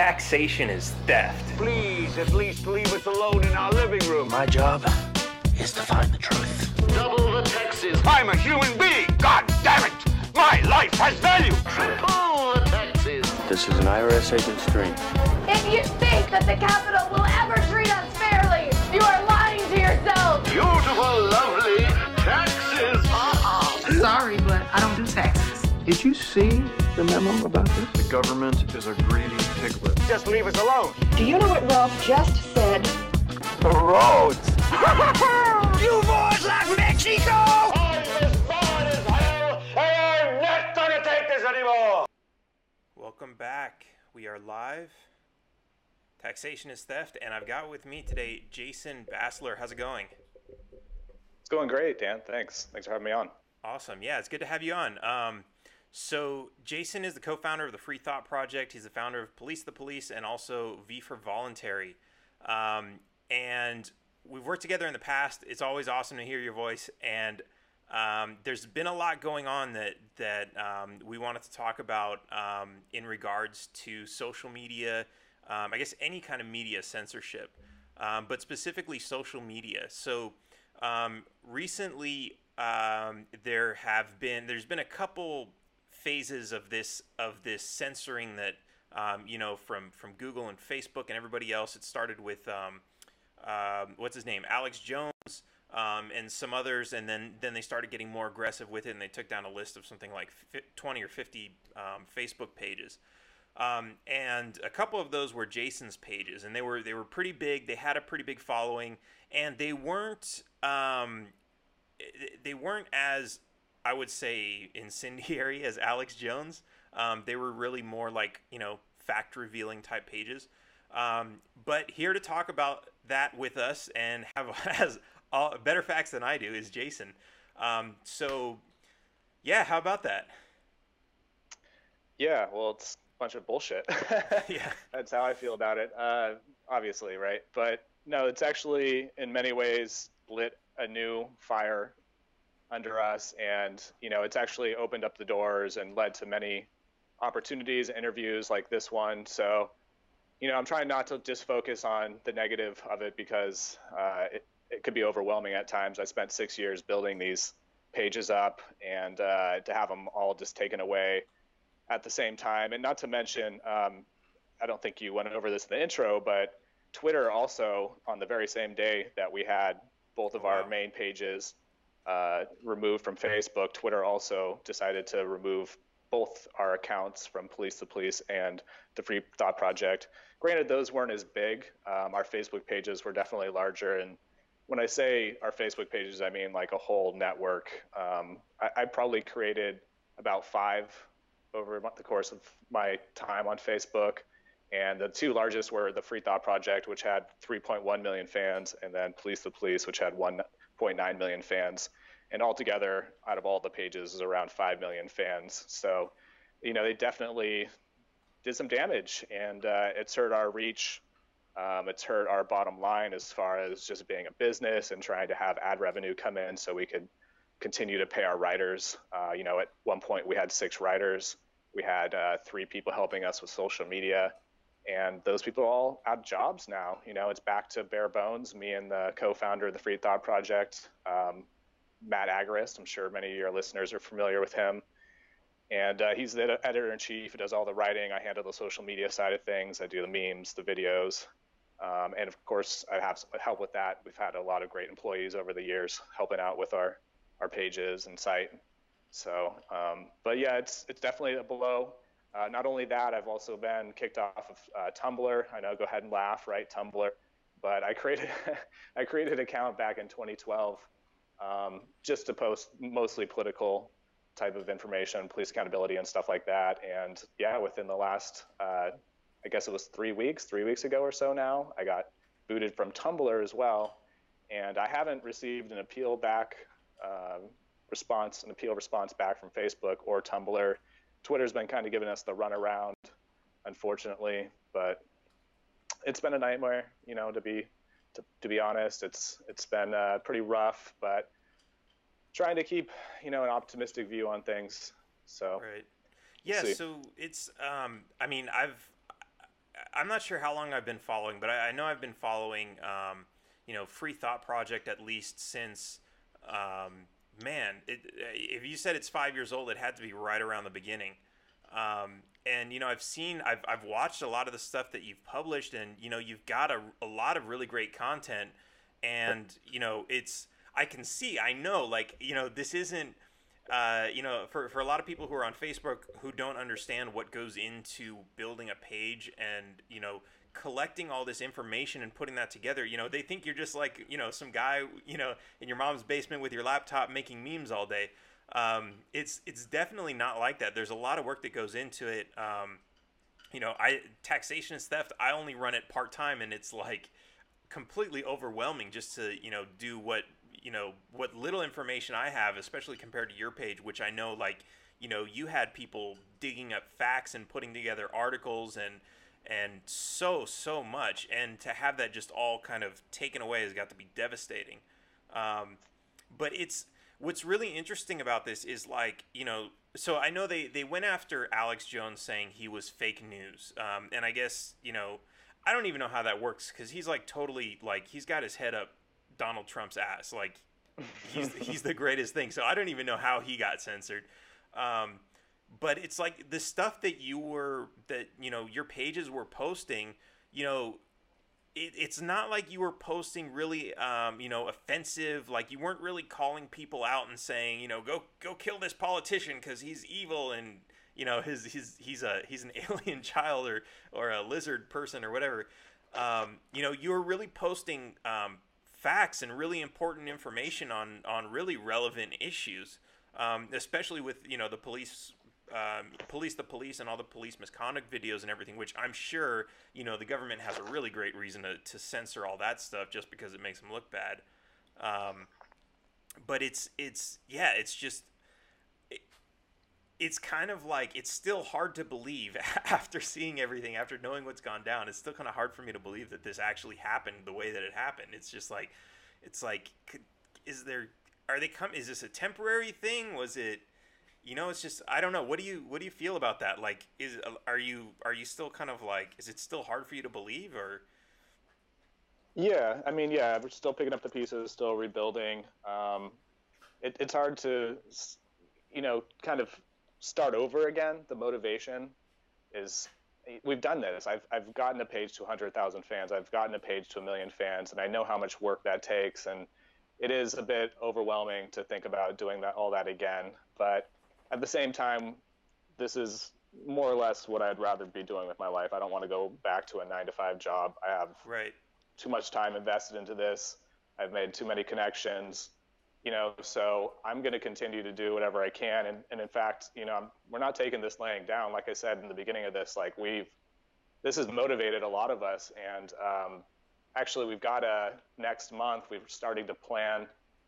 Taxation is theft. Please, at least leave us alone in our living room. My job is to find the truth. Double the taxes. I'm a human being. God damn it! My life has value. Triple the taxes. This is an IRS agent's dream. If you think that the Capitol will ever treat us fairly, you are lying to yourself. Beautiful, lovely taxes. Sorry, but I don't do taxes. Did you see the memo about this? The government is a greedy piglet. Just leave us alone. Do you know what Ralph just said? The roads! You boys like Mexico! I'm as far as hell, and I'm not gonna take this anymore! Welcome back. We are live. Taxation is theft, and I've got with me today Jason Bassler. How's it going? It's going great, Dan. Thanks for having me on. Awesome. Yeah, it's good to have you on. So Jason is the co-founder of the Free Thought Project. He's the founder of Police the Police and also V for Voluntary. And we've worked together in the past. It's always awesome to hear your voice. And there's been a lot going on that we wanted to talk about in regards to social media, I guess any kind of media censorship, but specifically social media. So recently there's been a couple phases of this censoring that from Google and Facebook and everybody else. It started with what's his name, Alex Jones, and some others, and then they started getting more aggressive with it, and they took down a list of something like 20 or 50 Facebook pages, and a couple of those were Jason's pages, and they were pretty big. They had a pretty big following, and they weren't as, I would say, incendiary as Alex Jones. They were really more like, fact-revealing type pages. But here to talk about that with us and has better facts than I do is Jason. So, yeah, how about that? Yeah, well, it's a bunch of bullshit. Yeah. That's how I feel about it, obviously, right? But no, it's actually, in many ways, lit a new fire under us, and it's actually opened up the doors and led to many opportunities, interviews like this one. So I'm trying not to just focus on the negative of it, because it could be overwhelming at times. I spent 6 years building these pages up, and to have them all just taken away at the same time. And not to mention, I don't think you went over this in the intro, but Twitter also, on the very same day that we had both of our main pages removed from Facebook, Twitter also decided to remove both our accounts from Police the Police and the Free Thought Project. Granted, those weren't as big. Our Facebook pages were definitely larger. And when I say our Facebook pages, I mean like a whole network. I probably created about 5 over the course of my time on Facebook. And the 2 largest were the Free Thought Project, which had 3.1 million fans, and then Police the Police, which had 1.9 million fans. And altogether, out of all the pages, is around 5 million fans. So, they definitely did some damage, and it's hurt our reach. It's hurt our bottom line as far as just being a business and trying to have ad revenue come in so we could continue to pay our writers. At one point we had 6 writers. We had 3 people helping us with social media, and those people are all out of jobs now. It's back to bare bones. Me and the co-founder of the Free Thought Project, Matt Agorist. I'm sure many of your listeners are familiar with him. And he's the editor-in-chief who does all the writing. I handle the social media side of things. I do the memes, the videos. And of course, I have some help with that. We've had a lot of great employees over the years helping out with our pages and site. So, but yeah, it's definitely a blow. Not only that, I've also been kicked off of Tumblr. I know, go ahead and laugh, right? Tumblr. But I created an account back in 2012 just to post mostly political type of information, police accountability and stuff like that. And yeah, within the last, I guess it was 3 weeks ago or so now, I got booted from Tumblr as well. And I haven't received an appeal response back from Facebook or Tumblr. Twitter's been kind of giving us the runaround, unfortunately, but it's been a nightmare, to be honest. It's been pretty rough, but trying to keep, an optimistic view on things. So, right. Yeah. So it's, I'm not sure how long I've been following, but I know I've been following, Free Thought Project at least since, if you said it's 5 years old, it had to be right around the beginning. And I've watched a lot of the stuff that you've published, and you've got a lot of really great content, and I know, like, this isn't. For a lot of people who are on Facebook who don't understand what goes into building a page and, collecting all this information and putting that together, they think you're just like, some guy, in your mom's basement with your laptop making memes all day. It's definitely not like that. There's a lot of work that goes into it. Taxation is theft. I only run it part-time, and it's like completely overwhelming just to, do what little information I have, especially compared to your page, which I know, like, you had people digging up facts and putting together articles and so much, and to have that just all kind of taken away has got to be devastating. But what's really interesting about this is, like, so I know they went after Alex Jones saying he was fake news, and I guess, I don't even know how that works, because he's like totally, like, he's got his head up Donald Trump's ass, like he's the greatest thing. So I don't even know how he got censored. But it's like the stuff that your pages were posting, it's not like you were posting really, offensive, like you weren't really calling people out and saying, go kill this politician because he's evil and, he's an alien child or a lizard person or whatever. You were really posting, facts and really important information on really relevant issues, especially with the police and all the police misconduct videos and everything, which I'm sure the government has a really great reason to censor all that stuff just because it makes them look bad. But it's kind of like, it's still hard to believe after seeing everything, after knowing what's gone down. It's still kind of hard for me to believe that this actually happened the way that it happened. It's just like, is this a temporary thing? Was it, it's just, I don't know. What do you feel about that? Like, are you still kind of like, is it still hard for you to believe, or? Yeah, I mean, yeah, we're still picking up the pieces, still rebuilding. It's hard to, kind of start over again. The motivation is, we've done this. I've gotten a page to 100,000 fans. I've gotten a page to 1 million fans, and I know how much work that takes. And it is a bit overwhelming to think about doing all that again. But at the same time, this is more or less what I'd rather be doing with my life. I don't want to go back to a 9-to-5 job. I have too much time invested into this. I've made too many connections. So I'm going to continue to do whatever I can. And in fact, we're not taking this laying down. Like I said in the beginning of this, like this has motivated a lot of us. And actually, we've got next month, we're starting to plan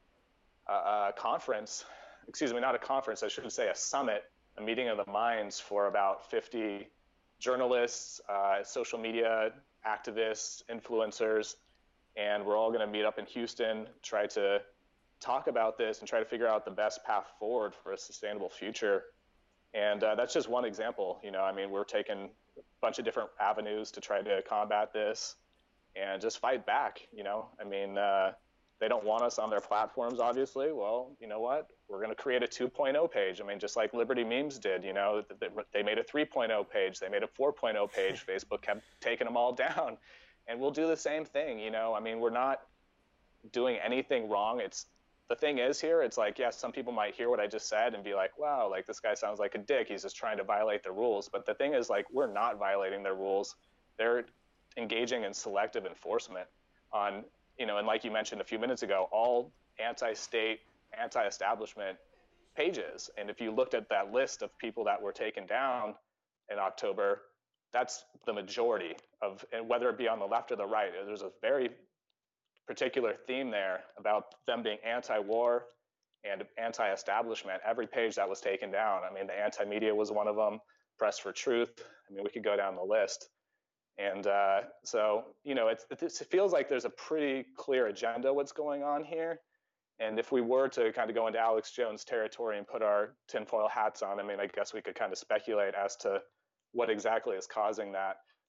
a conference. Excuse me, not a conference, I should say a summit, a meeting of the minds for about 50 journalists, social media activists, influencers. And we're all going to meet up in Houston, try to talk about this and try to figure out the best path forward for a sustainable future. And that's just one example. We're taking a bunch of different avenues to try to combat this and just fight back. They don't want us on their platforms, obviously. Well, you know what? We're going to create a 2.0 page. just like Liberty Memes did, they made a 3.0 page. They made a 4.0 page. Facebook kept taking them all down. And we'll do the same thing. We're not doing anything wrong. The thing is here, it's like, yes, some people might hear what I just said and be like, wow, like this guy sounds like a dick. He's just trying to violate the rules. But the thing is, like, we're not violating their rules. They're engaging in selective enforcement on, and like you mentioned a few minutes ago, all anti-state, anti-establishment pages. And if you looked at that list of people that were taken down in October, that's the majority of, and whether it be on the left or the right, there's a very particular theme there about them being anti-war and anti-establishment. Every page that was taken down, the anti-media was one of them, Press for Truth. We could go down the list. And so, it feels like there's a pretty clear agenda what's going on here. And if we were to kind of go into Alex Jones territory and put our tinfoil hats on, I guess we could kind of speculate as to what exactly is causing that.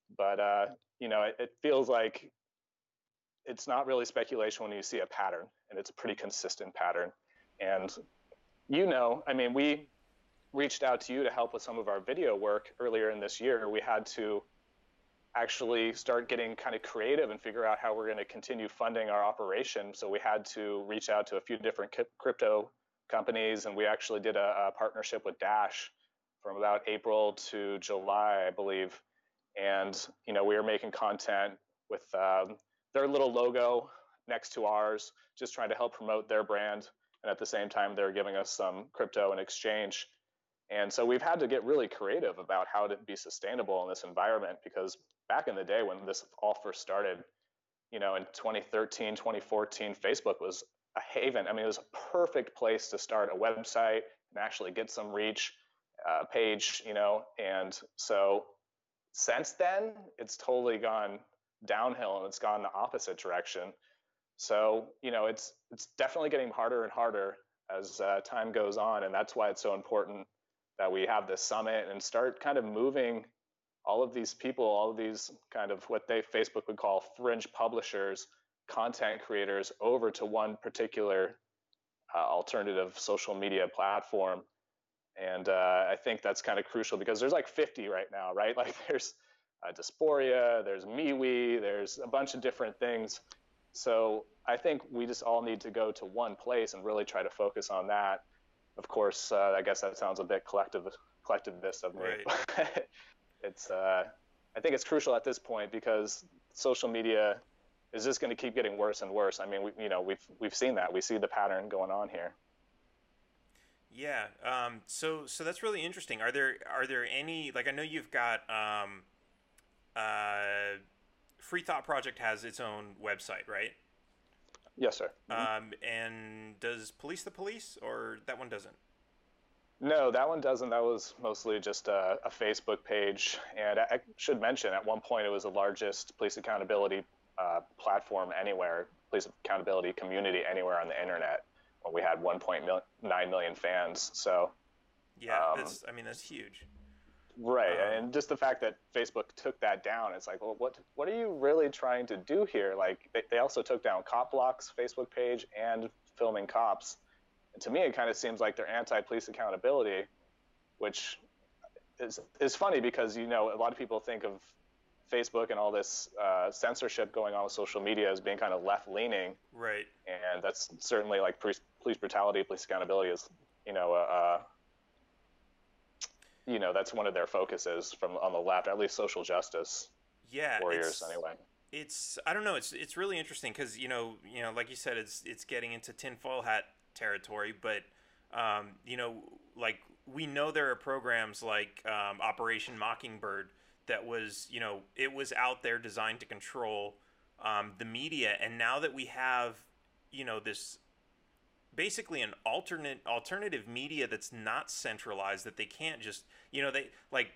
but it feels like it's not really speculation when you see a pattern, and it's a pretty consistent pattern. And I mean, we reached out to you to help with some of our video work earlier in this year. We had to actually start getting kind of creative and figure out how we're going to continue funding our operation. So we had to reach out to a few different crypto companies, and we actually did a partnership with Dash from about April to July, I believe. And we were making content with their little logo next to ours, just trying to help promote their brand. And at the same time, they're giving us some crypto in exchange. And so we've had to get really creative about how to be sustainable in this environment, because back in the day when this all first started, in 2013, 2014, Facebook was a haven. I mean, it was a perfect place to start a website and actually get some reach, page, and so since then, it's totally gone downhill, and it's gone the opposite direction. So, it's definitely getting harder and harder as time goes on, and that's why it's so important that we have this summit and start kind of moving all of these people, all of these kind of what Facebook would call fringe publishers, content creators, over to one particular alternative social media platform. And I think that's kind of crucial, because there's like 50 right now, right? Like there's Dysphoria, there's MeWe, there's a bunch of different things. So I think we just all need to go to one place and really try to focus on that. Of course, I guess that sounds a bit collectivist of me. Right. It's I think it's crucial at this point, because social media is just going to keep getting worse and worse. I mean, we've seen that. We see the pattern going on here. Yeah. So that's really interesting. Are there any, like, I know you've got Free Thought Project has its own website, right? Yes, sir. And does Police the Police, or that one doesn't? No, that one doesn't. That was mostly just a Facebook page. And I should mention, at one point, it was the largest police accountability platform anywhere, police accountability community anywhere on the internet, when we had 1.9 million fans. So yeah, that's huge. Right, and just the fact that Facebook took that down, it's like, well, what are you really trying to do here? Like, they also took down Cop Block's Facebook page and Filming Cops. And to me, it kind of seems like they're anti-police accountability, which is funny, because, a lot of people think of Facebook and all this censorship going on with social media as being kind of left-leaning. Right. And that's certainly like police brutality, police accountability is, that's one of their focuses on the left, at least social justice warriors anyway. It's, I don't know, it's really interesting, because, like you said, it's getting into tinfoil hat territory, but, like, we know there are programs like Operation Mockingbird that was, it was out there designed to control the media, and now that we have, this basically an alternative media that's not centralized, that they can't just, the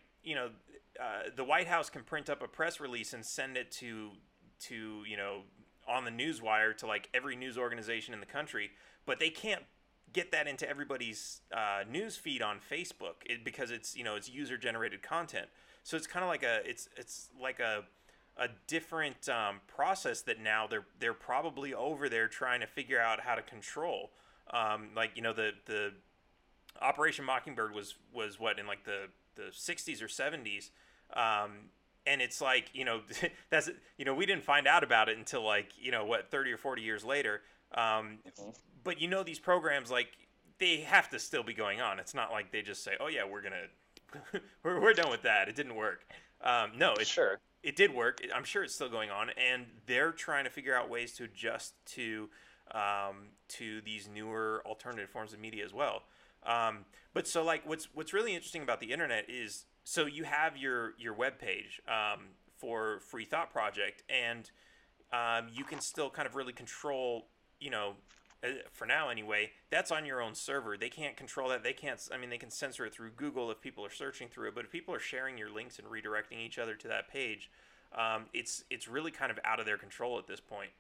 White House can print up a press release and send it to on the newswire to like every news organization in the country, but they can't get that into everybody's news feed on Facebook because it's it's user generated content. So it's kind of like it's like a different process that now they're probably over there trying to figure out how to control. The Operation Mockingbird was what, in like the 60s or 70s, and it's like that's we didn't find out about it until like 30 or 40 years later. But these programs, like, they have to still be going on. It's not like they just say, oh yeah, we're gonna we're done with that. It didn't work. No, it did work. I'm sure it's still going on, and they're trying to figure out ways to adjust to these newer alternative forms of media as well. But so, like, what's really interesting about the internet is, so you have your webpage for Free Thought Project, and you can still kind of really control, for now anyway, that's on your own server. They can't control that. They can't, they can censor it through Google if people are searching through it, but if people are sharing your links and redirecting each other to that page, it's really kind of out of their control at this point.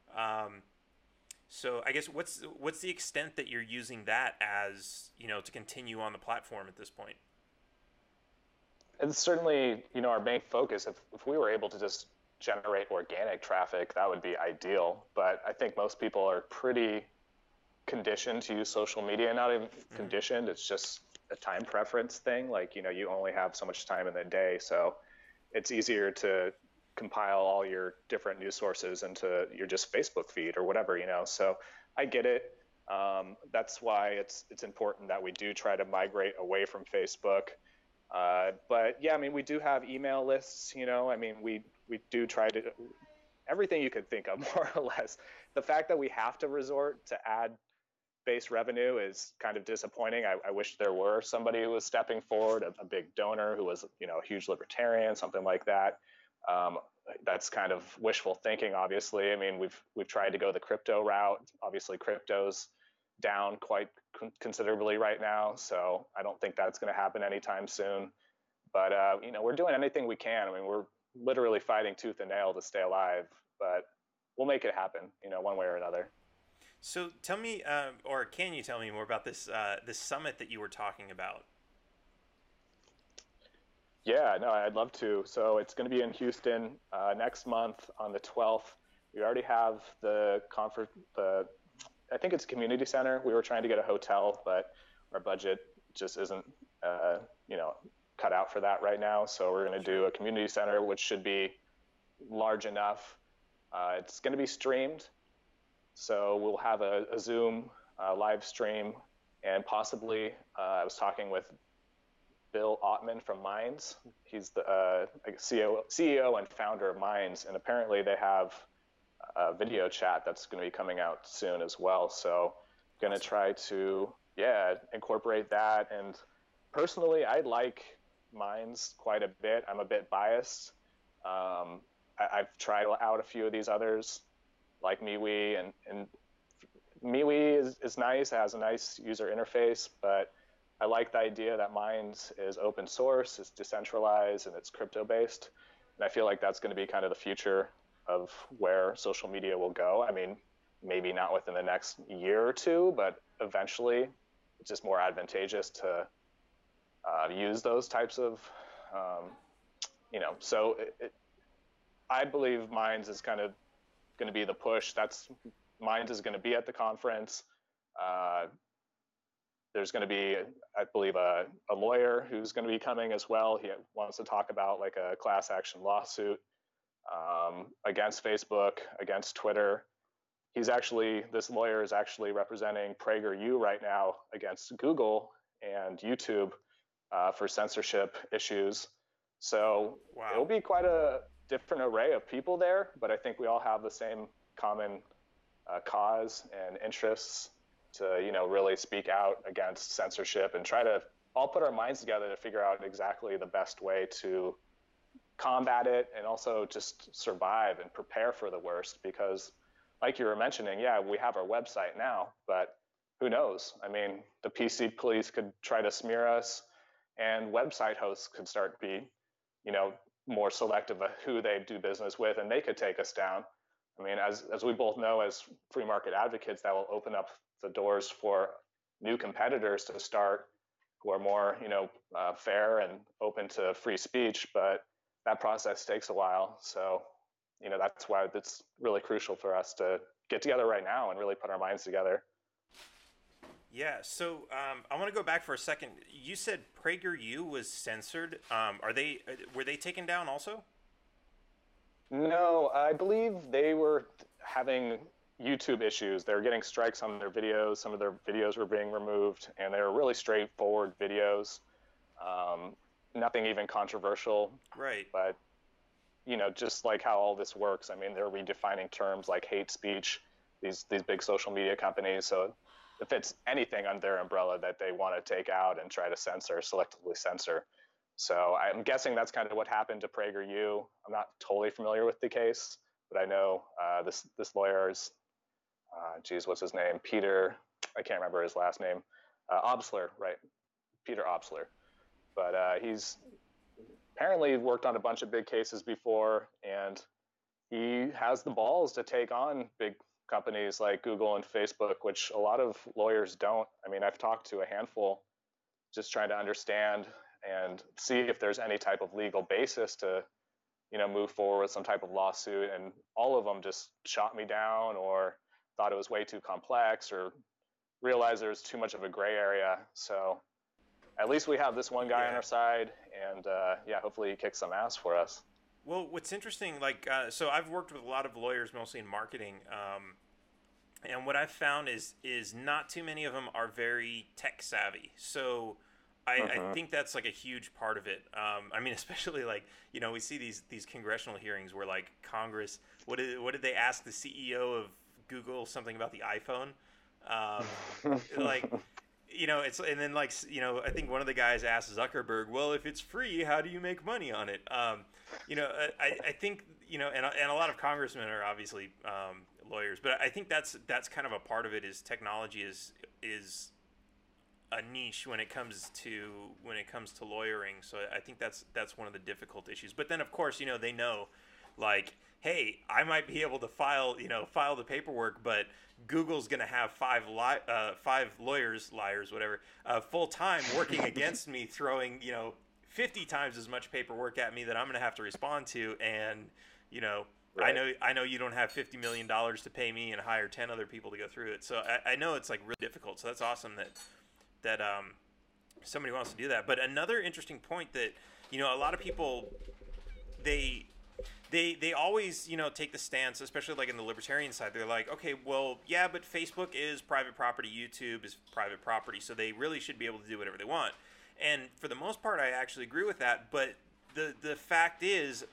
So I guess what's the extent that you're using that as, to continue on the platform at this point? it's certainly, our main focus. If we were able to just generate organic traffic, that would be ideal. But I think most people are pretty conditioned to use social media. Not even conditioned, it's just a time preference thing. Like, you only have so much time in the day, so it's easier to compile all your different news sources into your just Facebook feed or whatever, So I get it. That's why it's important that we do try to migrate away from Facebook. But yeah, I mean, we do have email lists, I mean, we do try to, everything you could think of, more or less. The fact that we have to resort to ad-based revenue is kind of disappointing. I wish there were somebody who was stepping forward, a big donor who was, a huge libertarian, something like that. That's kind of wishful thinking, obviously. I mean, we've tried to go the crypto route. Obviously, crypto's down quite considerably right now, so I don't think that's going to happen anytime soon. But we're doing anything we can. I mean, we're literally fighting tooth and nail to stay alive, but we'll make it happen, one way or another. So tell me, or can you tell me more about this summit that you were talking about? Yeah, no, I'd love to. So it's going to be in Houston next month on the 12th. We already have the conference. I think it's a community center. We were trying to get a hotel, but our budget just isn't, cut out for that right now. So we're going to do a community center, which should be large enough. It's going to be streamed. So we'll have a Zoom live stream, and possibly I was talking with Bill Ottman from Minds. He's the CEO and founder of Minds, and apparently they have a video chat that's going to be coming out soon as well. So going to try to, incorporate that. And personally, I like Minds quite a bit. I'm a bit biased. I've tried out a few of these others, like MeWe, and MeWe is nice. It has a nice user interface, but I like the idea that Minds is open source, it's decentralized, and it's crypto-based. And I feel like that's going to be kind of the future of where social media will go. I mean, maybe not within the next year or two, but eventually it's just more advantageous to use those types of, so I believe Minds is kind of going to be the push. Minds is going to be at the conference. There's going to be, I believe, a lawyer who's going to be coming as well. He wants to talk about like a class action lawsuit against Facebook, against Twitter. This lawyer is actually representing PragerU right now against Google and YouTube for censorship issues. So It'll be quite a different array of people there, but I think we all have the same common cause and interests to, really speak out against censorship and try to all put our minds together to figure out exactly the best way to combat it and also just survive and prepare for the worst. Because like you were mentioning, we have our website now, but who knows? I mean, the PC police could try to smear us, and website hosts could start be, more selective of who they do business with, and they could take us down. I mean, as we both know, as free market advocates, that will open up the doors for new competitors to start who are more, fair and open to free speech. But that process takes a while. So, that's why it's really crucial for us to get together right now and really put our minds together. Yeah. So I want to go back for a second. You said PragerU was censored. Were they taken down also? No, I believe they were having YouTube issues. They were getting strikes on their videos. Some of their videos were being removed, and they were really straightforward videos. Nothing even controversial. Right. But, just like how all this works, I mean, they're redefining terms like hate speech, these big social media companies. So if it's anything under their umbrella that they want to take out and try to selectively censor. So I'm guessing that's kind of what happened to PragerU. I'm not totally familiar with the case, but I know this lawyer's, what's his name? Peter, I can't remember his last name. Obsler, right? Peter Obsler. But he's apparently worked on a bunch of big cases before, and he has the balls to take on big companies like Google and Facebook, which a lot of lawyers don't. I mean, I've talked to a handful just trying to understand and see if there's any type of legal basis to, move forward with some type of lawsuit. And all of them just shot me down or thought it was way too complex or realized there's too much of a gray area. So at least we have this one guy on our side, and hopefully he kicks some ass for us. Well, what's interesting, so I've worked with a lot of lawyers, mostly in marketing, and what I've found is not too many of them are very tech savvy. So I think that's like a huge part of it. I mean, especially we see these congressional hearings where Congress, what did they ask the CEO of Google something about the iPhone? It's, and then I think one of the guys asked Zuckerberg, well, if it's free, how do you make money on it? I think, and a lot of congressmen are obviously lawyers, but I think that's kind of a part of it. Is technology is a niche when it comes to lawyering. So I think that's one of the difficult issues. But then of course, they know, hey, I might be able to file the paperwork, but Google's going to have five liars, whatever, full time working against me, throwing 50 times as much paperwork at me that I'm going to have to respond to, and right. I know you don't have $50 million to pay me and hire 10 other people to go through it. So I know it's really difficult. So that's awesome that somebody wants to do that. But another interesting point that a lot of people they always, take the stance, especially in the libertarian side. They're like, okay, well, yeah, but Facebook is private property, YouTube is private property, so they really should be able to do whatever they want. And for the most part, I actually agree with that. But the fact is,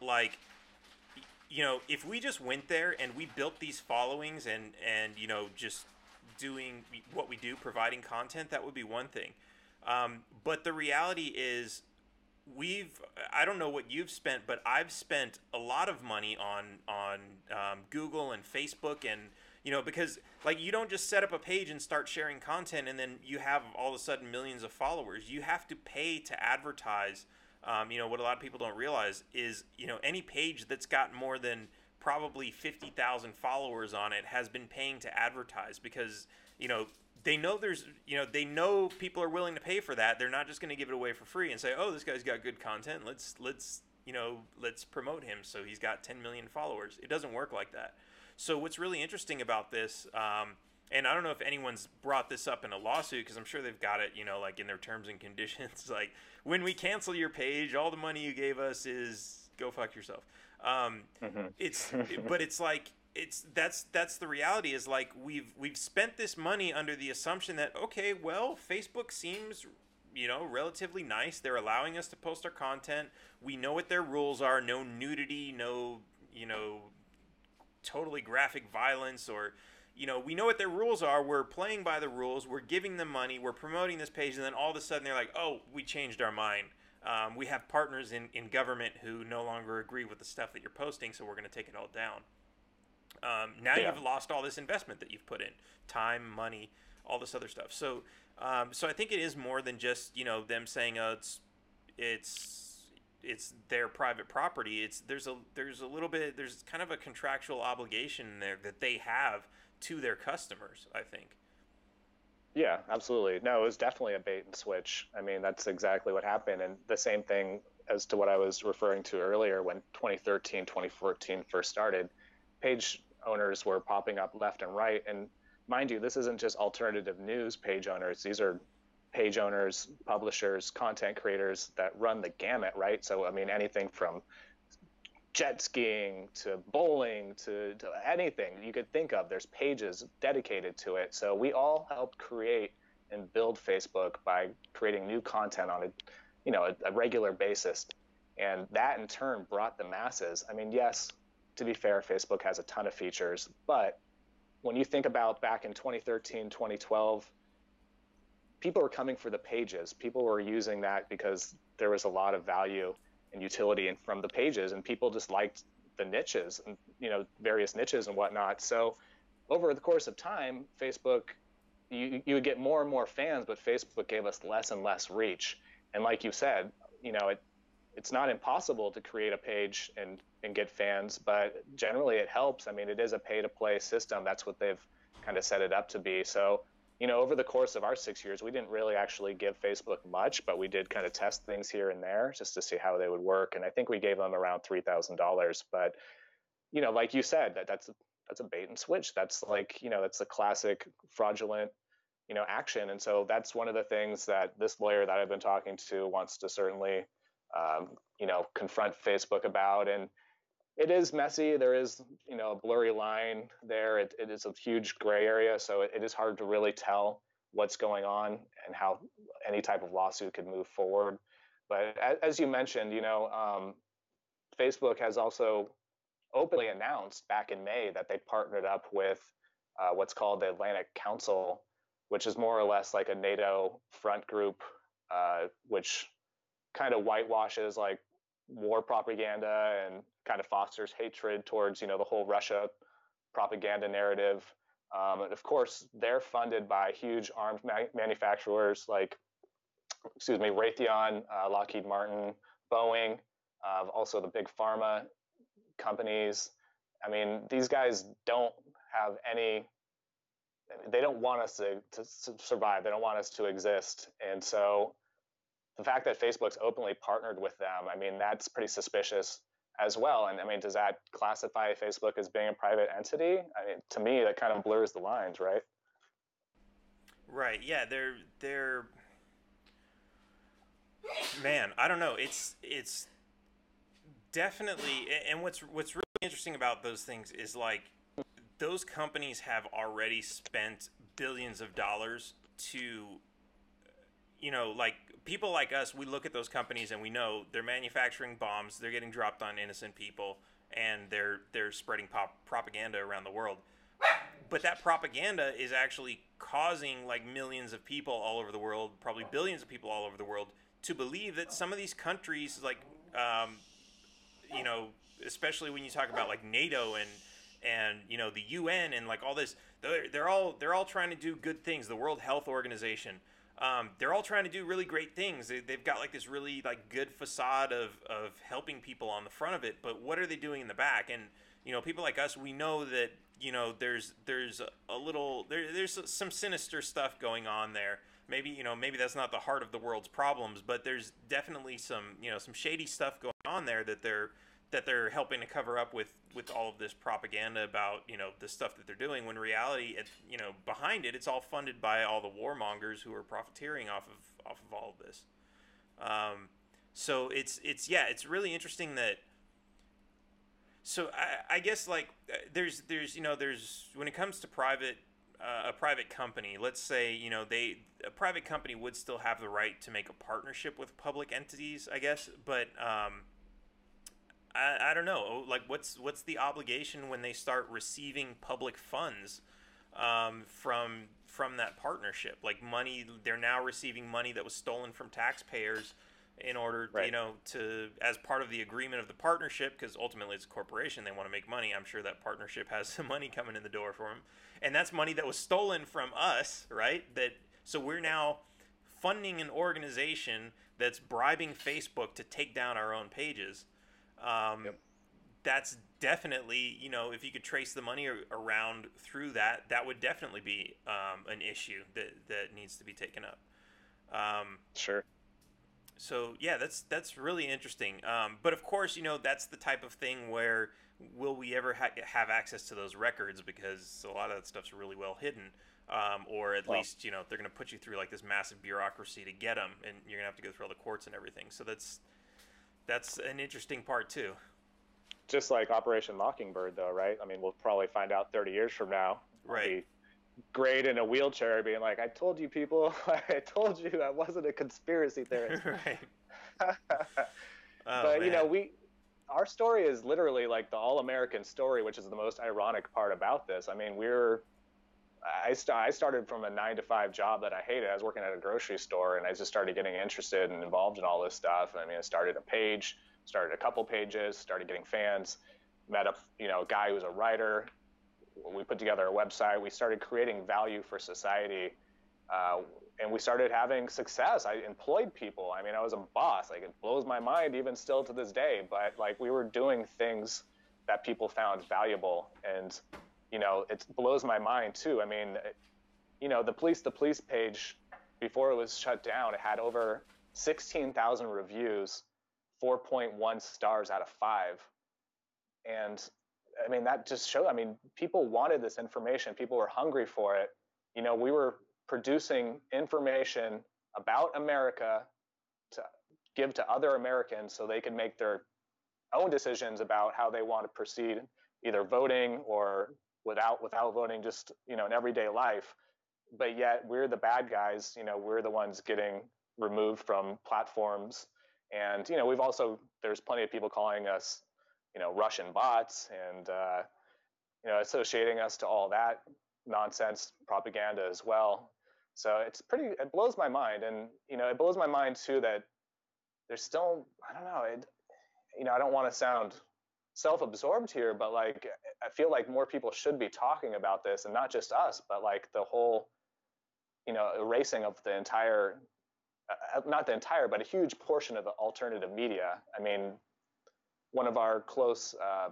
if we just went there and we built these followings and just doing what we do, providing content, that would be one thing. But the reality is, I don't know what you've spent, but I've spent a lot of money on Google and Facebook, and because you don't just set up a page and start sharing content and then you have all of a sudden millions of followers. You have to pay to advertise. What a lot of people don't realize is any page that's got more than probably 50,000 followers on it has been paying to advertise, because they know they know people are willing to pay for that. They're not just going to give it away for free and say, oh, this guy's got good content, let's promote him so he's got 10 million followers. It doesn't work like that. So what's really interesting about this, and I don't know if anyone's brought this up in a lawsuit, because I'm sure they've got it in their terms and conditions, when we cancel your page, all the money you gave us is go fuck yourself. That's the reality, is we've spent this money under the assumption that, okay, well, Facebook seems relatively nice. They're allowing us to post our content. We know what their rules are. No nudity, no totally graphic violence, or we know what their rules are. We're playing by the rules. We're giving them money. We're promoting this page, and then all of a sudden they're like, oh, we changed our mind. We have partners in government who no longer agree with the stuff that you're posting, so we're going to take it all down. You've lost all this investment that you've put in, time, money, all this other stuff. So I think it is more than just them saying it's their private property. There's kind of a contractual obligation there that they have to their customers, I think. Yeah, absolutely. No, it was definitely a bait and switch. I mean, that's exactly what happened. And the same thing as to what I was referring to earlier, when 2013, 2014 first started, page owners were popping up left and right. And mind you, this isn't just alternative news page owners. These are page owners, publishers, content creators that run the gamut, right? So, I mean, anything from jet skiing to bowling to anything you could think of, there's pages dedicated to it. So we all helped create and build Facebook by creating new content on a regular basis. And that in turn brought the masses. I mean, yes, to be fair, Facebook has a ton of features, but when you think about back in 2013, 2012, people were coming for the pages. People were using that because there was a lot of value and utility from the pages, and people just liked the niches and various niches and whatnot. So over the course of time, Facebook, you would get more and more fans, but Facebook gave us less and less reach. And like you said, it's not impossible to create a page and get fans, but generally it helps. I mean, it is a pay-to-play system. That's what they've kind of set it up to be. So over the course of our 6 years, we didn't really actually give Facebook much, but we did kind of test things here and there just to see how they would work. And I think we gave them around $3,000. But, like you said, that's a bait and switch. That's like, that's a classic fraudulent, action. And so that's one of the things that this lawyer that I've been talking to wants to certainly, confront Facebook about. And it is messy. There is, a blurry line there. It is a huge gray area. So it is hard to really tell what's going on and how any type of lawsuit could move forward. But as you mentioned, Facebook has also openly announced back in May that they partnered up with what's called the Atlantic Council, which is more or less like a NATO front group, which kind of whitewashes like war propaganda and kind of fosters hatred towards, the whole Russia propaganda narrative. And of course, they're funded by huge arms manufacturers like, Raytheon, Lockheed Martin, Boeing, also the big pharma companies. I mean, these guys don't have they don't want us to survive. They don't want us to exist. And so the fact that Facebook's openly partnered with them, I mean, that's pretty suspicious as well. And I mean, does that classify Facebook as being a private entity? I mean, to me, that kind of blurs the lines, right? Right. Yeah. They're man, I don't know. It's definitely, and what's really interesting about those things is like those companies have already spent billions of dollars to, like people like us, we look at those companies and we know they're manufacturing bombs, they're getting dropped on innocent people, and they're spreading propaganda around the world. But that propaganda is actually causing like millions of people all over the world, probably billions of people all over the world, to believe that some of these countries, like, especially when you talk about like NATO and the UN and like all this, they're all trying to do good things. The World Health Organization, they're all trying to do really great things. They've got like this really like good facade of helping people on the front of it, but what are they doing in the back? And people like us, we know that there's some sinister stuff going on there. Maybe that's not the heart of the world's problems, but there's definitely some shady stuff going on there that they're helping to cover up with all of this propaganda about the stuff that they're doing, when in reality behind it's all funded by all the warmongers who are profiteering off of all of this. So it's really interesting that. So I guess like there's when it comes to a private company, let's say a private company would still have the right to make a partnership with public entities, I guess, but I don't know, like what's the obligation when they start receiving public funds from that partnership, like money? They're now receiving money that was stolen from taxpayers in order, right, to as part of the agreement of the partnership, because ultimately it's a corporation, they want to make money. I'm sure that partnership has some money coming in the door for them, and that's money that was stolen from us, right? So we're now funding an organization that's bribing Facebook to take down our own pages. Yep. That's definitely, if you could trace the money around through that would definitely be an issue that needs to be taken up. Sure. So yeah, that's really interesting. But of course, that's the type of thing where will we ever have access to those records, because a lot of that stuff's really well hidden, or at least they're going to put you through like this massive bureaucracy to get them, and you're going to have to go through all the courts and everything. So that's an interesting part too. Just like Operation Mockingbird, though, right? I mean, we'll probably find out 30 years from now. Right. Great in a wheelchair being like, I told you people, I told you that wasn't a conspiracy theorist. Right. But our story is literally like the all-American story, which is the most ironic part about this. I mean, I started from a 9-to-5 job that I hated. I was working at a grocery store, and I just started getting interested and involved in all this stuff. I mean, I started a page, started a couple pages, started getting fans, met a guy who was a writer. We put together a website. We started creating value for society, and we started having success. I employed people. I mean, I was a boss. Like, it blows my mind even still to this day. But like, we were doing things that people found valuable, and it blows my mind too. I mean, the police page, before it was shut down, it had over 16,000 reviews, 4.1 stars out of 5. And I mean, that just showed, people wanted this information. People were hungry for it. We were producing information about America to give to other Americans so they could make their own decisions about how they want to proceed, either voting or without voting, just, in everyday life. But yet we're the bad guys, we're the ones getting removed from platforms. And, there's plenty of people calling us, Russian bots and, associating us to all that nonsense propaganda as well. So it blows my mind. And, it blows my mind too that there's still, I don't know, I don't want to sound self-absorbed here, but like, I feel like more people should be talking about this, and not just us, but like the whole, erasing of the entire, not the entire, but a huge portion of the alternative media. I mean, one of our close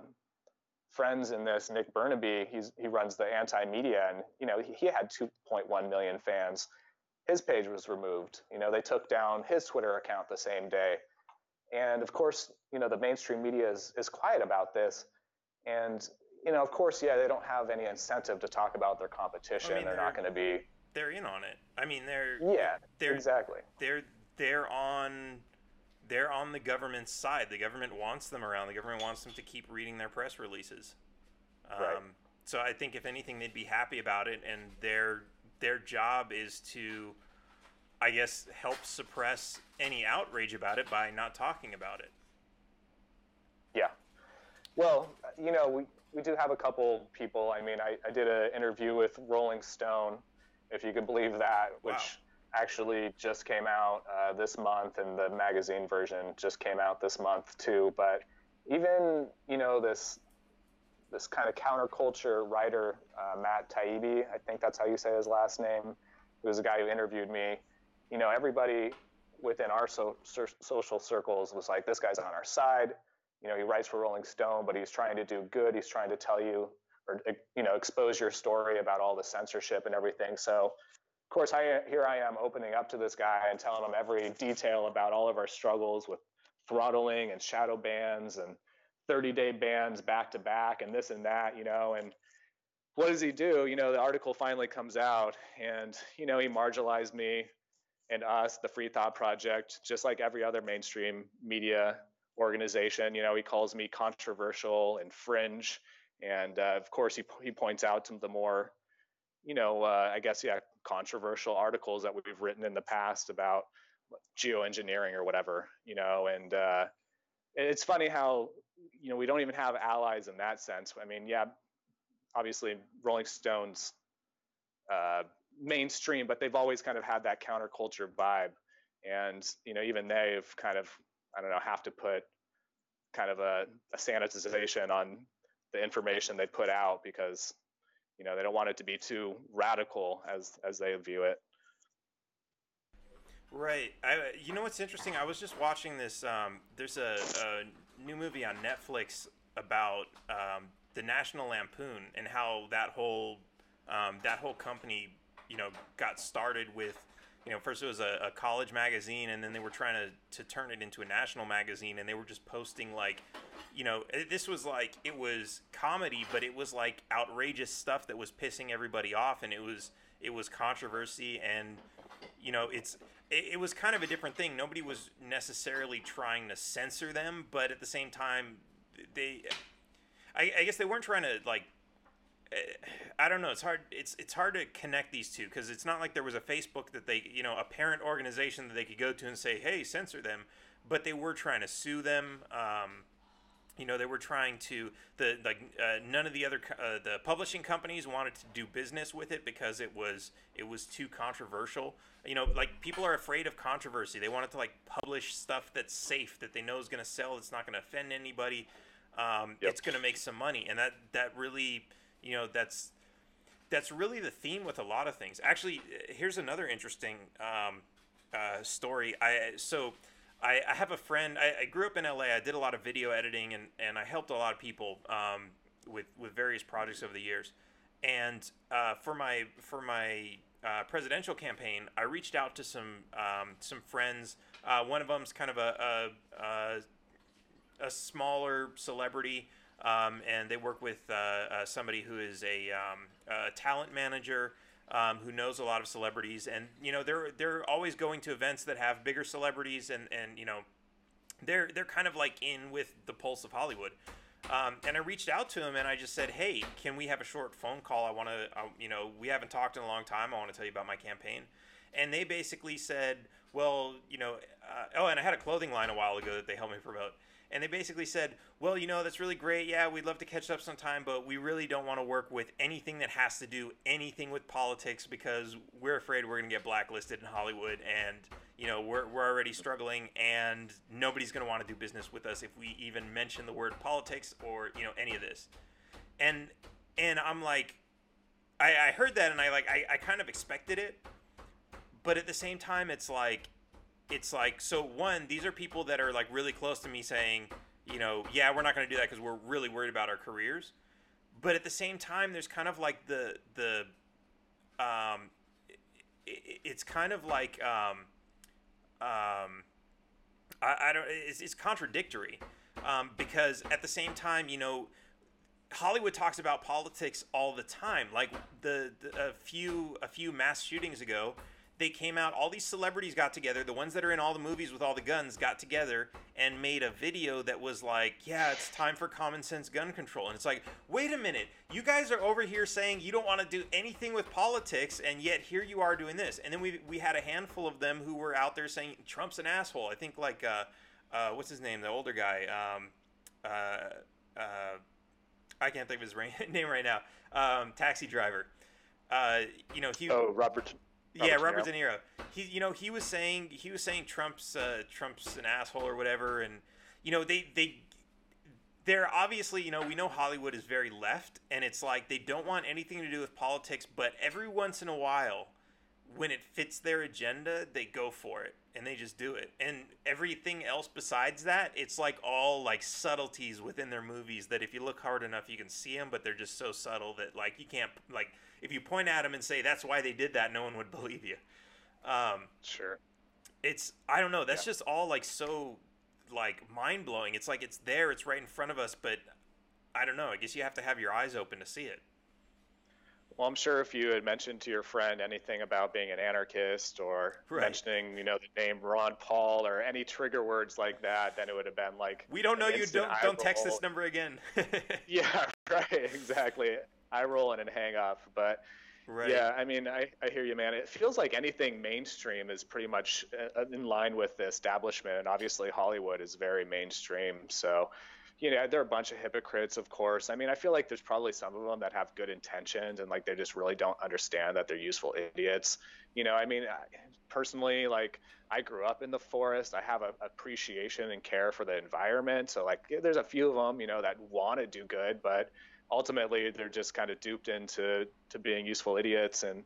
friends in this, Nick Burnaby, he runs the Anti-Media, and he had 2.1 million fans. His page was removed. They took down his Twitter account the same day. And of course, the mainstream media is quiet about this. And of course, yeah, they don't have any incentive to talk about their competition. They're not going to be. They're in on it. They're exactly. They're on the government's side. The government wants them around. The government wants them to keep reading their press releases. Right. So I think if anything, they'd be happy about it, and their job is to, I guess, help suppress any outrage about it by not talking about it. Yeah. Well, we do have a couple people. I mean, I did an interview with Rolling Stone, if you could believe that, which actually just came out this month, and the magazine version just came out this month too. But even, this kind of counterculture writer, Matt Taibbi, I think that's how you say his last name, who was the guy who interviewed me. Everybody within our social circles was like, this guy's on our side. He writes for Rolling Stone, but he's trying to do good. He's trying to tell you, or, expose your story about all the censorship and everything. So, of course, here I am opening up to this guy and telling him every detail about all of our struggles with throttling and shadow bans and 30-day bans back to back and this and that, and what does he do? The article finally comes out, and, he marginalized me and us, the Free Thought Project, just like every other mainstream media organization. He calls me controversial and fringe. And of course, he points out to the more, controversial articles that we've written in the past about geoengineering or whatever, and it's funny how, we don't even have allies in that sense. I mean, yeah, obviously Rolling Stone's mainstream, but they've always kind of had that counterculture vibe. And, even they've kind of, have to put kind of a sanitization on the information they put out, because, they don't want it to be too radical as they view it. Right. What's interesting? I was just watching this. There's a new movie on Netflix about the National Lampoon, and how that whole company, got started with, first it was a college magazine, and then they were trying to turn it into a national magazine, and they were just posting like, this was like, it was comedy, but it was like outrageous stuff that was pissing everybody off, and it was controversy, and it was kind of a different thing. Nobody was necessarily trying to censor them, but at the same time, I guess they weren't trying to, like, I don't know. It's hard. It's hard to connect these two, because it's not like there was a Facebook that they, a parent organization that they could go to and say, hey, censor them. But they were trying to sue them. They were trying to none of the other the publishing companies wanted to do business with it because it was too controversial. People are afraid of controversy. They wanted to publish stuff that's safe, that they know is going to sell, that's not going to offend anybody. It's going to make some money, and that really, that's really the theme with a lot of things. Actually, here's another interesting story. I have a friend. I grew up in LA. I did a lot of video editing, and I helped a lot of people with various projects over the years. And for my presidential campaign, I reached out to some friends. One of them's kind of a smaller celebrity, and they work with somebody who is a talent manager. Who knows a lot of celebrities, and they're always going to events that have bigger celebrities, and they're kind of like in with the pulse of Hollywood. And I reached out to him and I just said, hey, can we have a short phone call? I want to, we haven't talked in a long time. I want to tell you about my campaign. And they basically said, well, and I had a clothing line a while ago that they helped me promote. And they basically said, well, that's really great. Yeah, we'd love to catch up sometime, but we really don't want to work with anything that has to do anything with politics because we're afraid we're going to get blacklisted in Hollywood. And, we're already struggling and nobody's going to want to do business with us if we even mention the word politics or, any of this. And I'm like, I heard that and I kind of expected it. But at the same time, it's like, so one, these are people that are like really close to me saying, yeah, we're not going to do that because we're really worried about our careers. But at the same time, there's kind of like it's kind of like, it's contradictory because at the same time, Hollywood talks about politics all the time. Like a few mass shootings ago, they came out, all these celebrities got together, the ones that are in all the movies with all the guns got together and made a video that was like, yeah, it's time for common sense gun control. And it's like, wait a minute, you guys are over here saying you don't want to do anything with politics, and yet here you are doing this. And then we had a handful of them who were out there saying Trump's an asshole. I think like, what's his name, the older guy, I can't think of his name right now, Taxi Driver. Robert Robert De Niro. He was saying Trump's an asshole or whatever, and they're obviously, we know Hollywood is very left, and it's like they don't want anything to do with politics, but every once in a while, when it fits their agenda, they go for it and they just do it. And everything else besides that, it's like all like subtleties within their movies that if you look hard enough, you can see them, but they're just so subtle that like you can't, like, if you point at them and say that's why they did that, no one would believe you. Sure. I don't know. That's just all like so like mind blowing. It's like it's there, it's right in front of us, but I don't know. I guess you have to have your eyes open to see it. Well, I'm sure if you had mentioned to your friend anything about being an anarchist or mentioning, the name Ron Paul or any trigger words like that, then it would have been like, we don't know you. Don't text this number again. Yeah, right. Exactly. Eye roll and hang up. But yeah, I mean, I hear you, man. It feels like anything mainstream is pretty much in line with the establishment. And obviously Hollywood is very mainstream. So, there are a bunch of hypocrites, of course. I mean, I feel like there's probably some of them that have good intentions and like they just really don't understand that they're useful idiots. I mean, personally, like I grew up in the forest. I have an appreciation and care for the environment. So like there's a few of them, that want to do good, but ultimately they're just kind of duped into being useful idiots. And,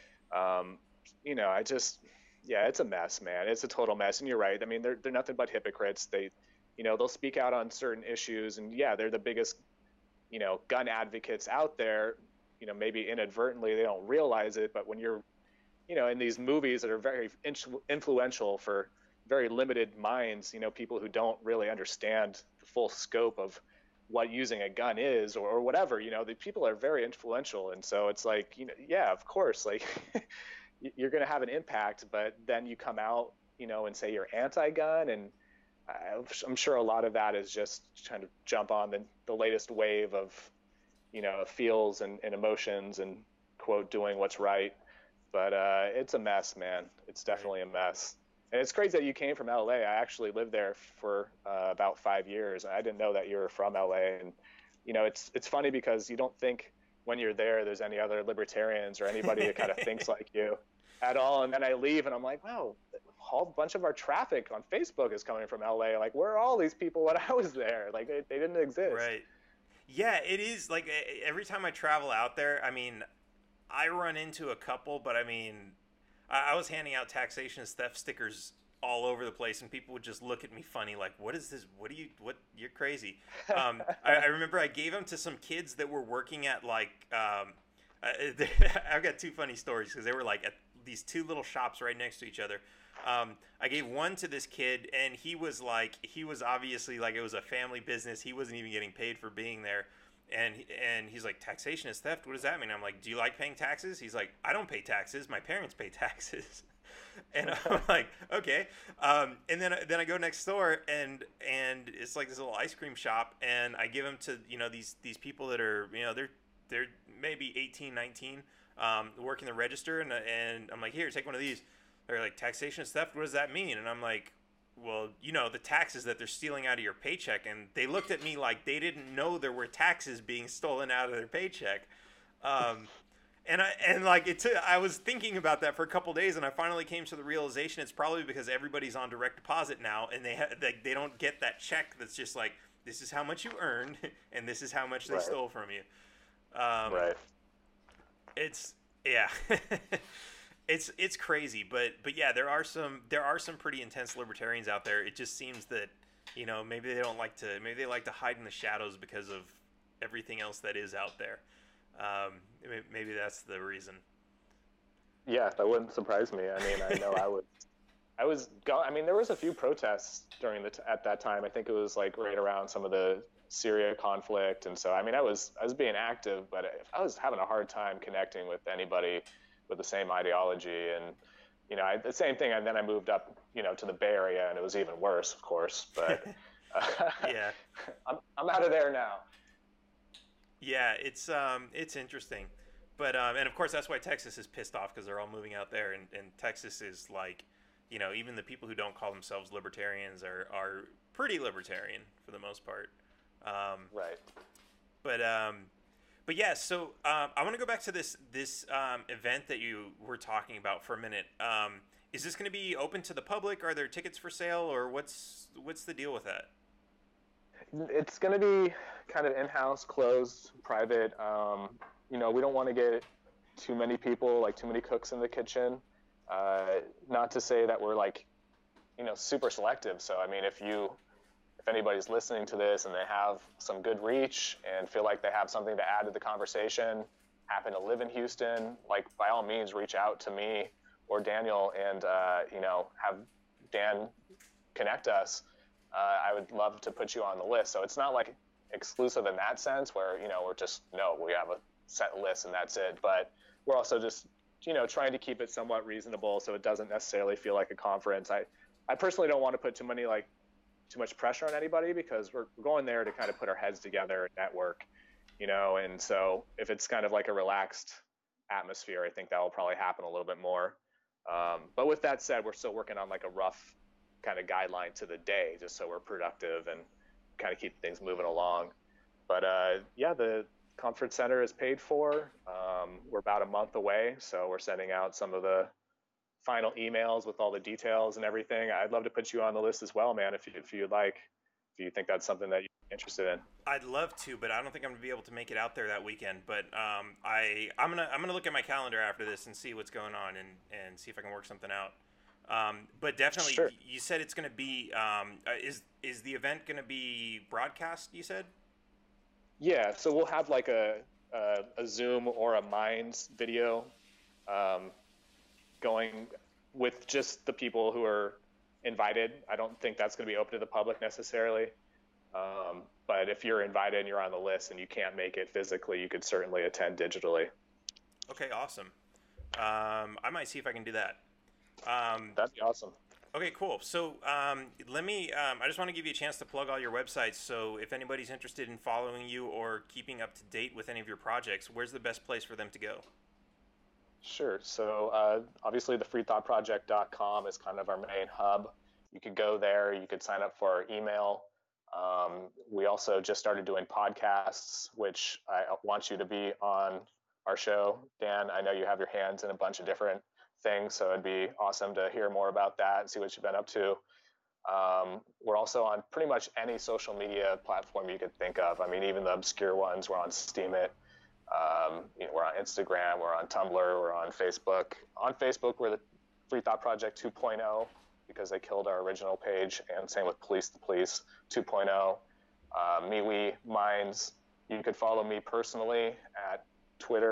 it's a mess, man. It's a total mess. And you're right. I mean, they're nothing but hypocrites. They'll speak out on certain issues, and they're the biggest, gun advocates out there. Maybe inadvertently they don't realize it, but when you're, in these movies that are very influential for very limited minds, people who don't really understand the full scope of what using a gun is or whatever, the people are very influential. And so it's like, of course, like you're going to have an impact, but then you come out, and say you're anti-gun, and I'm sure a lot of that is just trying to jump on the latest wave of, feels and emotions and quote, doing what's right. But it's a mess, man. It's definitely a mess. And it's crazy that you came from LA. I actually lived there for about 5 years. I didn't know that you were from LA. And, it's funny because you don't think when you're there's any other libertarians or anybody that kind of thinks like you at all. And then I leave and I'm like, wow, a whole bunch of our traffic on Facebook is coming from LA. Like, where are all these people when I was there? Like, they didn't exist. Right. Yeah, it is. Like, every time I travel out there, I mean, I run into a couple, but I mean, I was handing out taxation theft stickers all over the place, and people would just look at me funny, like, what is this? You're crazy. I remember I gave them to some kids that were working at, like, I've got two funny stories because they were like at these two little shops right next to each other. I gave one to this kid, and he was obviously like, it was a family business. He wasn't even getting paid for being there. And he's like, taxation is theft. What does that mean? I'm like, do you like paying taxes? He's like, I don't pay taxes. My parents pay taxes. And I'm like, okay. And then I go next door, and it's like this little ice cream shop, and I give them to, these people that are, they're maybe 18, 19, working the register, and I'm like, here, take one of these. They're like, taxation is theft. What does that mean? And I'm like, well, the taxes that they're stealing out of your paycheck. And they looked at me like they didn't know there were taxes being stolen out of their paycheck. I was thinking about that for a couple days, and I finally came to the realization it's probably because everybody's on direct deposit now, and they don't get that check that's just like, this is how much you earned, and this is how much they stole from you. Right. It's yeah. It's crazy, but yeah, there are some pretty intense libertarians out there. It just seems that, maybe they like to hide in the shadows because of everything else that is out there. Maybe that's the reason. Yeah, that wouldn't surprise me. I mean, I know there was a few protests at that time. I think it was like right around some of the Syria conflict, and so I was being active, but I was having a hard time connecting with anybody with the same ideology. And the same thing, and then I moved up to the Bay Area, and it was even worse, of course, but yeah. I'm out of there now. Yeah, it's interesting, but and of course that's why Texas is pissed off, because they're all moving out there, and Texas is like, even the people who don't call themselves libertarians are pretty libertarian for the most part. Right. But yeah, so I want to go back to this event that you were talking about for a minute. Is this going to be open to the public? Are there tickets for sale, or what's the deal with that? It's going to be kind of in-house, closed, private. We don't want to get too many people, like too many cooks in the kitchen. Not to say that we're like, super selective. So I mean, if anybody's listening to this and they have some good reach and feel like they have something to add to the conversation, happen to live in Houston, like by all means reach out to me or Daniel and have Dan connect us. I would love to put you on the list. So it's not like exclusive in that sense where we have a set list and that's it. But we're also just trying to keep it somewhat reasonable so it doesn't necessarily feel like a conference. I personally don't want to put too much pressure on anybody, because we're going there to kind of put our heads together and network, and so if it's kind of like a relaxed atmosphere, I think that will probably happen a little bit more. But with that said, we're still working on like a rough kind of guideline to the day, just so we're productive and kind of keep things moving along. But the conference center is paid for. We're about a month away, so we're sending out some of the final emails with all the details and everything. I'd love to put you on the list as well, man, if you'd like, if you think that's something that you're interested in. I'd love to, but I don't think I'm gonna be able to make it out there that weekend. But I'm gonna look at my calendar after this and see what's going on and see if I can work something out. But definitely, sure. You said it's gonna be is the event gonna be broadcast? You said. Yeah, so we'll have like a Zoom or a Minds video going with just the people who are invited. I don't think that's going to be open to the public necessarily. But if you're invited and you're on the list and you can't make it physically, you could certainly attend digitally. Okay, awesome. I might see if I can do that. That'd be awesome. Okay, cool. So let me, I just want to give you a chance to plug all your websites. So if anybody's interested in following you or keeping up to date with any of your projects, where's the best place for them to go? Sure. So obviously the freethoughtproject.com is kind of our main hub. You could go there. You could sign up for our email. We also just started doing podcasts, which I want you to be on our show. Dan, I know you have your hands in a bunch of different things, so it'd be awesome to hear more about that and see what you've been up to. We're also on pretty much any social media platform you could think of. I mean, even the obscure ones, we're on Steemit. We're on Instagram, we're on Tumblr, we're on Facebook. On Facebook, we're the Free Thought Project 2.0 because they killed our original page, and same with Police the Police 2.0. MeWe, Minds. You could follow me personally at Twitter,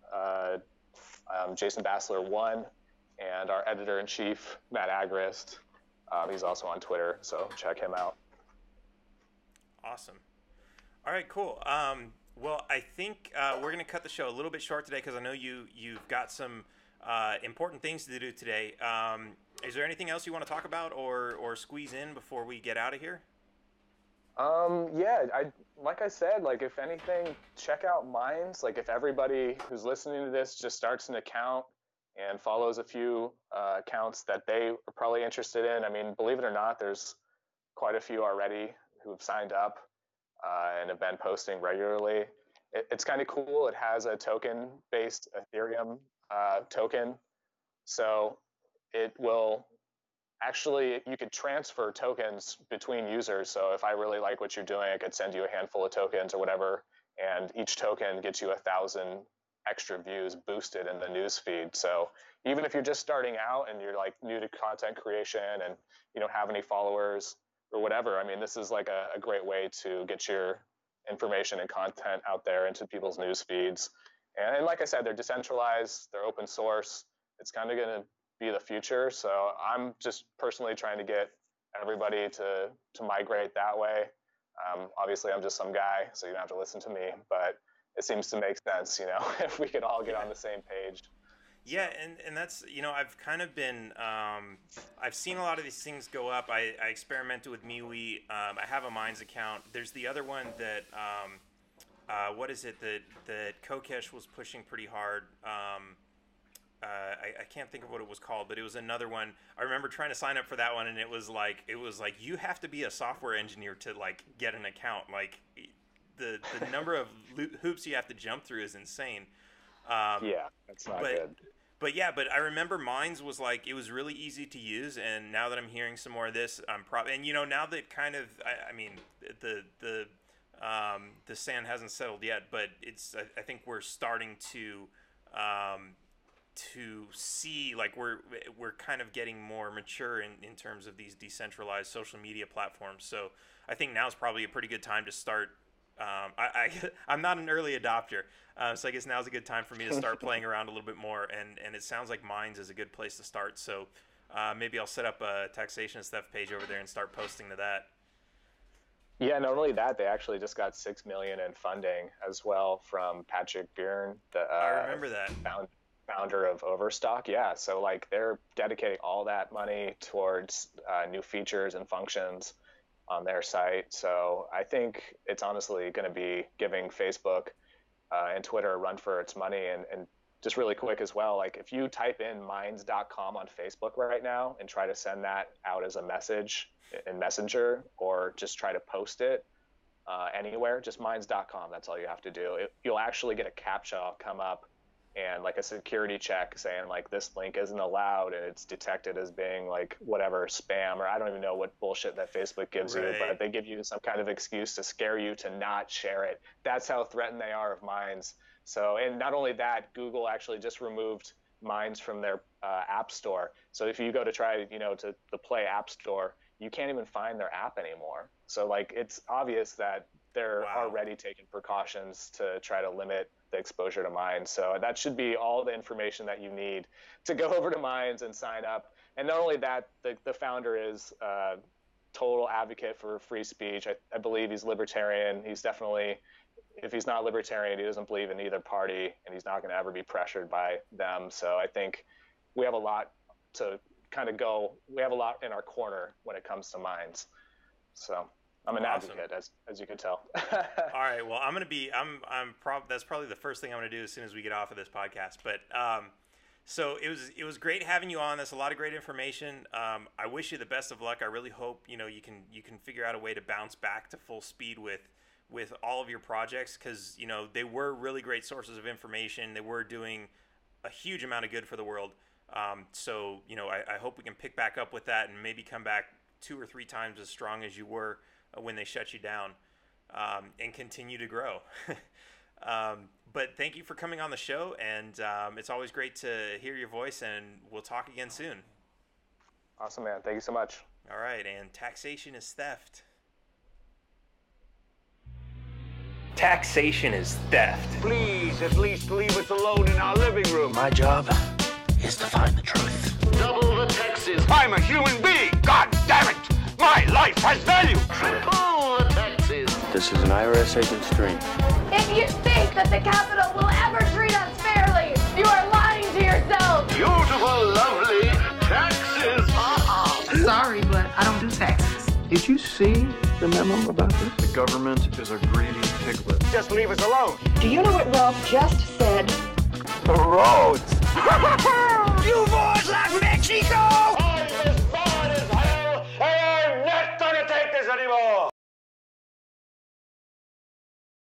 Jason Bassler 1, and our editor-in-chief, Matt Agrist. He's also on Twitter, so check him out. Awesome. All right, cool. Well, I think we're going to cut the show a little bit short today because I know you've got some important things to do today. Is there anything else you want to talk about or squeeze in before we get out of here? Yeah, like I said, like if anything, check out Minds. Like if everybody who's listening to this just starts an account and follows a few accounts that they are probably interested in. I mean, believe it or not, there's quite a few already who have signed up and have been posting regularly. It's kind of cool. It has a token-based Ethereum token. So it will actually, you could transfer tokens between users. So if I really like what you're doing, I could send you a handful of tokens or whatever, and each token gets you 1,000 extra views boosted in the news feed. So even if you're just starting out and you're like new to content creation and you don't have any followers or whatever, I mean, this is like a great way to get your information and content out there into people's news feeds. And like I said, they're decentralized, they're open source. It's kind of going to be the future. So I'm just personally trying to get everybody to migrate that way. Obviously, I'm just some guy, so you don't have to listen to me, but it seems to make sense, you know, if we could all get on the same page. Yeah, and that's, you know, I've kind of been, I've seen a lot of these things go up. I experimented with MeWe. I have a Minds account. There's the other one that, what is it, that Kokesh was pushing pretty hard. I can't think of what it was called, but it was another one. I remember trying to sign up for that one, and it was like you have to be a software engineer to like get an account. Like the number of hoops you have to jump through is insane. Yeah, that's not good. But I remember Minds was like, it was really easy to use, and now that I'm hearing some more of this, I'm probably, and you know, now that kind of, I mean, the sand hasn't settled yet, but I think we're starting to see, like, we're kind of getting more mature in terms of these decentralized social media platforms. So I think now is probably a pretty good time to start. I'm not an early adopter, so I guess now's a good time for me to start playing around a little bit more, and it sounds like Minds is a good place to start. So maybe I'll set up a Taxation of Steph page over there and start posting to that. Yeah, not only that, they actually just got $6 million in funding as well from Patrick Byrne, I remember that. Founder of Overstock. Yeah, so like they're dedicating all that money towards new features and functions on their site. So I think it's honestly going to be giving Facebook and Twitter a run for its money. And just really quick as well, like if you type in minds.com on Facebook right now and try to send that out as a message in Messenger, or just try to post it anywhere, just minds.com, that's all you have to do. You'll actually get a CAPTCHA come up and like a security check saying like this link isn't allowed, and it's detected as being like whatever spam, or I don't even know what bullshit that Facebook gives you, but they give you some kind of excuse to scare you to not share it. That's how threatened they are of Minds. So, and not only that, Google actually just removed Minds from their app store. So if you go to try, you know, to the Play App Store, you can't even find their app anymore. So like it's obvious that they're already taking precautions to try to limit the exposure to Minds. So that should be all the information that you need to go over to Minds and sign up. And not only that, the founder is a total advocate for free speech. I believe he's libertarian. He's definitely, if he's not libertarian, he doesn't believe in either party, and he's not going to ever be pressured by them. So I think we have a lot to kind of go. We have a lot in our corner when it comes to Minds. So I'm an advocate, as you can tell. All right. Well, that's probably the first thing I'm going to do as soon as we get off of this podcast. But so it was great having you on. That's a lot of great information. I wish you the best of luck. I really hope you can figure out a way to bounce back to full speed with all of your projects, because you know they were really great sources of information. They were doing a huge amount of good for the world. So you know I hope we can pick back up with that and maybe come back 2 or 3 times as strong as you were when they shut you down, and continue to grow. But thank you for coming on the show, and it's always great to hear your voice, and we'll talk again soon. Awesome, man. Thank you so much. All right, and Taxation is Theft. Taxation is theft. Please, at least leave us alone in our living room. My job is to find the truth. Double the taxes. I'm a human being. God damn it. My life has value. Triple the taxes. This is an IRS agent's dream. If you think that the Capitol will ever treat us fairly, you are lying to yourself. Beautiful, lovely taxes. Sorry, but I don't do taxes. Did you see the memo about this? The government is a greedy piglet. Just leave us alone. Do you know what Ralph just said? The roads! You boys like me!